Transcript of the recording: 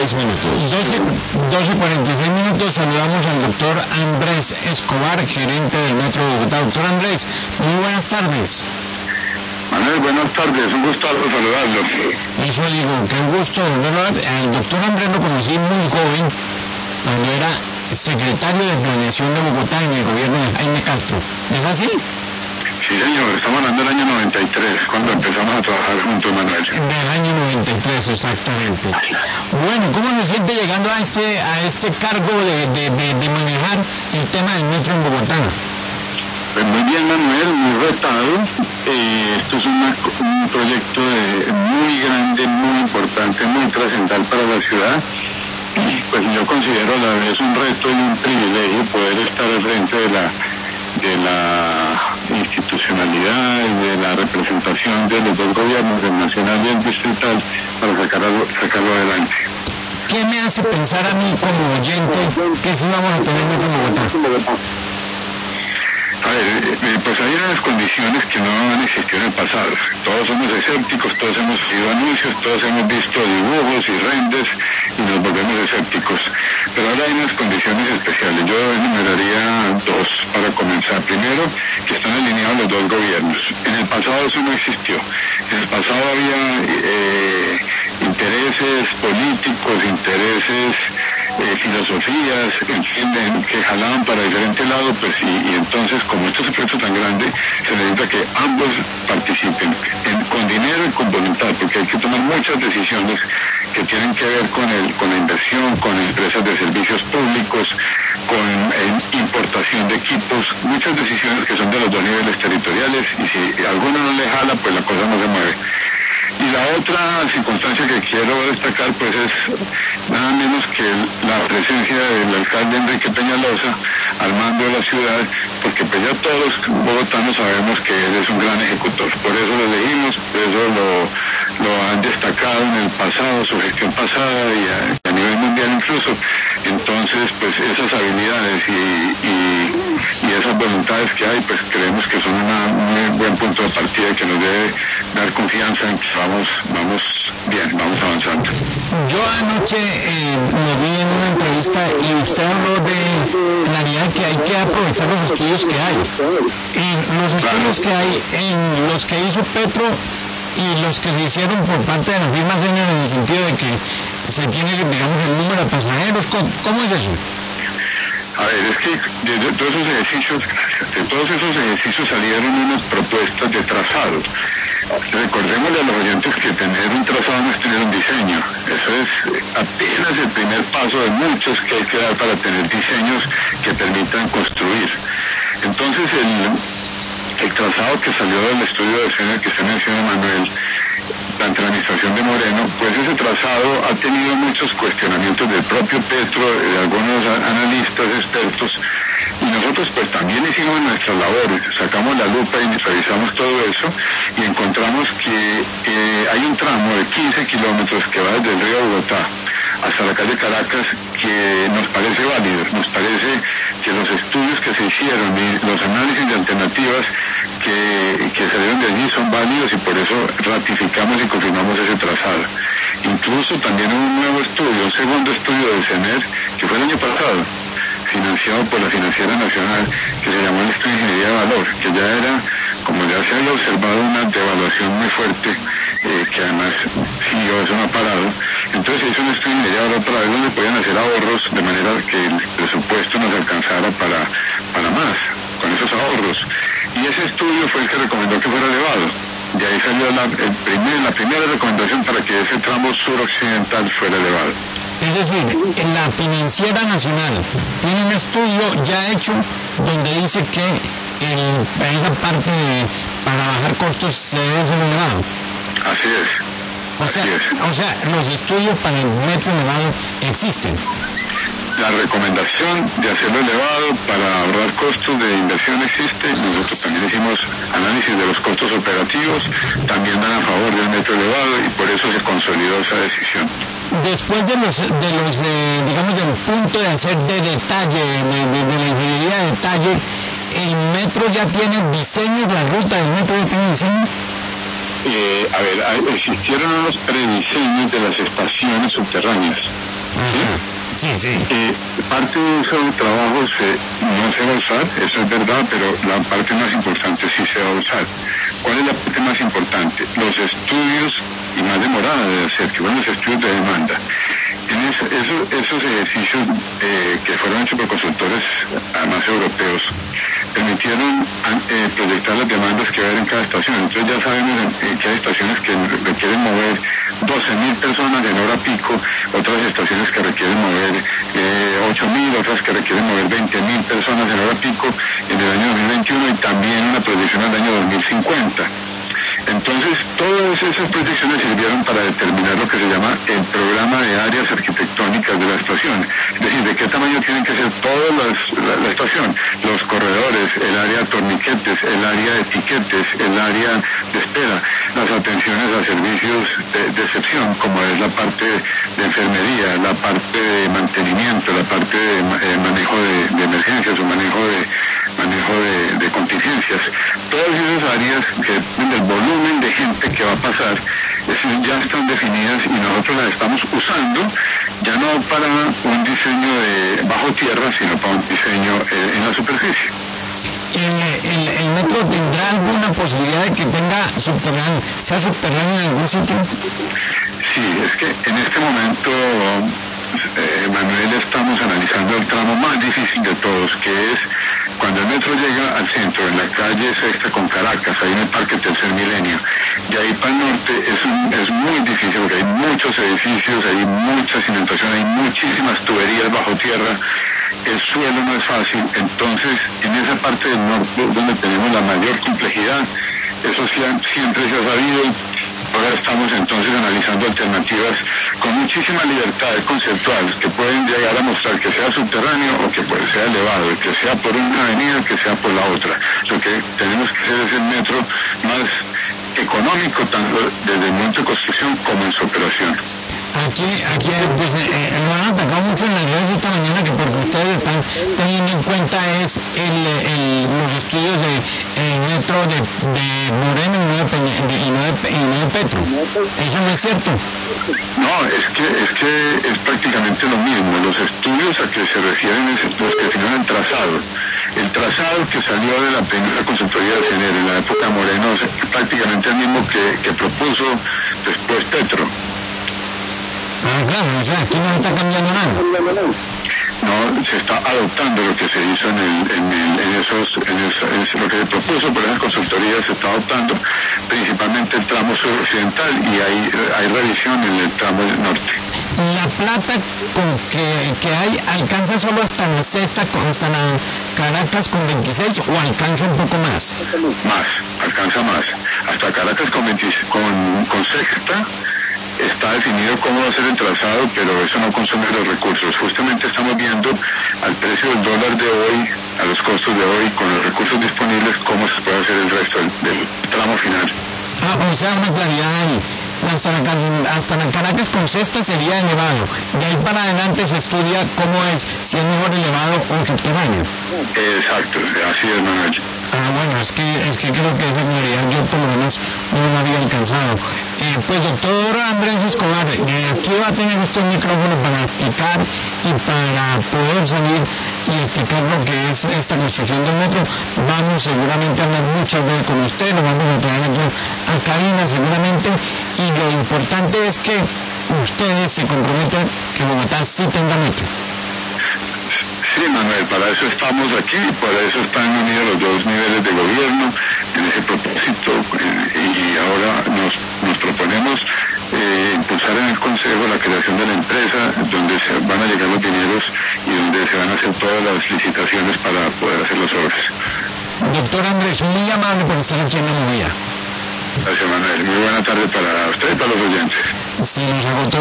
minutos. 12:46 saludamos al doctor Andrés Escobar, gerente del Metro de Bogotá. Doctor Andrés, muy buenas tardes. Manuel, buenas tardes, un gusto saludarlo. Eso digo, qué gusto volverlo a ver. Al doctor Andrés lo conocí muy joven, cuando era secretario de Planeación de Bogotá en el gobierno de Jaime Castro. ¿Es así? Sí, señor, estamos hablando del año 93, cuando empezamos a trabajar juntos, Manuel. Del año 93, exactamente. Bueno, ¿cómo se siente llegando a este cargo de manejar el tema del metro en Bogotá? Pues muy bien, Manuel, muy retado. Esto es un proyecto muy grande, muy importante, muy trascendental para la ciudad. Pues yo considero a la vez un reto y un privilegio poder estar al frente de la institucionalidad y de la representación de los dos gobiernos, el nacional y el distrital, para sacarlo adelante. ¿Qué me hace pensar a mí como oyente que sí vamos a tener metro en Bogotá? A ver, pues hay unas condiciones que no han existido en el pasado. Todos somos escépticos, todos hemos oído anuncios, todos hemos visto dibujos y renders y nos volvemos escépticos. Pero ahora hay unas condiciones especiales. Yo enumeraría dos para comenzar. Primero, que están alineados los dos gobiernos. En el pasado eso no existió. En el pasado había intereses políticos, intereses, filosofías, en fin, que jalaban para diferentes lados, pues y entonces, como este es un proyecto tan grande, se necesita que ambos participen, con dinero y con voluntad, porque hay que tomar muchas decisiones que tienen que ver con la inversión, con empresas de servicios públicos, con importación de equipos, muchas decisiones que son de los dos niveles territoriales, y si alguno no le jala, pues la cosa no se mueve. Y la otra circunstancia que quiero destacar pues es nada menos que la presencia del alcalde Enrique Peñalosa al mando de la ciudad, porque pues ya todos los bogotanos sabemos que él es un gran ejecutor, por eso lo elegimos, por eso lo han destacado en el pasado, su gestión pasada y a nivel mundial incluso. Entonces pues esas habilidades y esas voluntades que hay, pues creemos que son un muy buen punto de partida que nos debe dar confianza en que vamos bien, vamos avanzando. Yo anoche lo vi en una entrevista y usted habló de la realidad que hay que aprovechar los estudios que hay. Los estudios que hay en los que hizo Petro y los que se hicieron por parte de las firmas señas, en el sentido de que se tiene, digamos, el número de pasajeros. ¿Cómo es eso? A ver, es que de todos esos ejercicios salieron unas propuestas de trazado. Recordémosle a los oyentes que tener un trazado no es tener un diseño. Eso es apenas el primer paso de muchos que hay que dar para tener diseños que permitan construir. Entonces el trazado que salió del estudio de escena que usted menciona, Manuel, ante la administración de Moreno, pues ese trazado ha tenido muchos cuestionamientos del propio Petro, de algunos analistas, expertos, y nosotros pues también hicimos nuestras labores, sacamos la lupa y revisamos todo eso y encontramos que hay un tramo de 15 kilómetros que va desde el río Bogotá hasta la calle Caracas que nos parece válido, nos parece que los estudios que se hicieron y los análisis de alternativas que salieron de allí son válidos y por eso ratificamos y confirmamos ese trazado. Incluso también hubo un nuevo estudio, un segundo estudio del CENER, que fue el año pasado, financiado por la Financiera Nacional, que se llamó el Estudio de Ingeniería de Valor, que ya era, como ya se había observado, una devaluación muy fuerte, que además siguió, eso no ha parado. Entonces se hizo un estudio de ingeniería de valor para ver dónde podían hacer ahorros, de manera que el presupuesto nos alcanzara para más, con esos ahorros. Y ese estudio fue el que recomendó que fuera elevado. De ahí salió la primera recomendación para que ese tramo suroccidental fuera elevado. Es decir, la Financiera Nacional tiene un estudio ya hecho donde dice que esa parte para bajar costos se debe ser elevado. Así es. O sea, los estudios para el metro elevado existen. La recomendación de hacerlo elevado para ahorrar costos de inversión existe. Nosotros también hicimos análisis de los costos operativos, también dan a favor del metro elevado y por eso se consolidó esa decisión. Después digamos, del punto de hacer de detalle, de la ingeniería de detalle, ¿el metro ya tiene diseño? ¿La ruta del metro ya tiene diseño? Existieron unos prediseños de las estaciones subterráneas. Sí, sí. Parte de esos trabajos no se va a usar, eso es verdad, pero la parte más importante sí se va a usar. ¿Cuál es la parte más importante? Los estudios, y más demorada de hacer, que fueron los estudios de demanda. Esos ejercicios que fueron hechos por consultores, además europeos, permitieron proyectar las demandas que va a haber en cada estación. Entonces ya sabemos que hay estaciones que requieren mover 12.000 personas en hora pico, otras estaciones que requieren mover 8.000, otras que requieren mover 20.000 personas en hora pico en el año 2021 y también una proyección al año 2050. Entonces, todas esas proyecciones sirvieron para determinar lo que se llama el programa de áreas arquitectónicas de la estación. Es decir, de qué tamaño tienen que ser toda la estación, los corredores, el área de torniquetes, el área de etiquetes, el área de espera, las atenciones a servicios de excepción, como es la parte de enfermería, la parte de mantenimiento, la parte de manejo de emergencias o manejo de contingencias. Todas esas áreas que dependen del volumen de gente que va a pasar, ya están definidas y nosotros las estamos usando, ya no para un diseño de bajo tierra, sino para un diseño en la superficie. ¿El metro tendrá alguna posibilidad de que sea subterráneo en algún sitio? Sí, es que en este momento, Manuel, estamos analizando el tramo más difícil de todos, que es cuando el metro llega al centro, en la calle Sexta con Caracas, ahí en el Parque Tercer Milenio, y ahí para el norte es muy difícil porque hay muchos edificios, hay mucha cimentación, hay muchísimas tuberías bajo tierra, el suelo no es fácil, entonces en esa parte del norte donde tenemos la mayor complejidad, eso siempre se ha sabido. Ahora estamos entonces analizando alternativas con muchísima libertad conceptual que pueden llegar a mostrar que sea subterráneo o que sea elevado, que sea por una avenida, que sea por la otra. Lo que tenemos que hacer es el metro más económico, tanto desde el momento de construcción como en su operación. Aquí pues, lo han atacado mucho en las redes esta mañana, que porque ustedes están teniendo en cuenta es los estudios de metro de Moreno y no de Petro. ¿Eso no es cierto? No, es que es prácticamente lo mismo. Los estudios a que se refieren es los que tienen el trazado. El trazado que salió de la primera consultoría de CNR en la época de Moreno es prácticamente el mismo que propuso después Petro. Claro, o sea, aquí no se está cambiando nada. No, se está adoptando lo que se hizo lo que se propuso por esas consultorías, se está adoptando principalmente el tramo suroccidental y hay revisión en el tramo del norte. La plata que hay alcanza solo hasta la Sexta, hasta la Caracas con 26 o alcanza un poco más. Alcanza más. Hasta Caracas con Sexta. Está definido cómo va a ser el trazado, pero eso no consume los recursos. Justamente estamos viendo al precio del dólar de hoy, a los costos de hoy, con los recursos disponibles, cómo se puede hacer el resto del tramo final. O sea, una claridad ahí. Hasta la Caracas con Sexta sería elevado. De ahí para adelante se estudia cómo es, si es mejor elevado o subterráneo. Exacto, así es, Manuel. Bueno, es que creo que esa claridad yo por lo menos no la había alcanzado. Pues doctor Andrés Escobar, aquí va a tener usted un micrófono para explicar y para poder salir y explicar lo que es esta construcción del metro. Vamos seguramente a hablar muchas veces con usted, lo vamos a traer aquí a cabina seguramente, y lo importante es que ustedes se comprometen que Bogotá sí tenga metro. Sí, Manuel, para eso estamos aquí, para eso están unidos los dos niveles de gobierno en ese propósito, y ahora nos proponemos impulsar en el Consejo la creación de la empresa, donde se van a llegar los dineros y donde se van a hacer todas las licitaciones para poder hacer las obras. Doctor Andrés, muy amable por estar aquí en la movida. Gracias, Manuel. Muy buena tarde para usted y para los oyentes. Sí, nos agotó.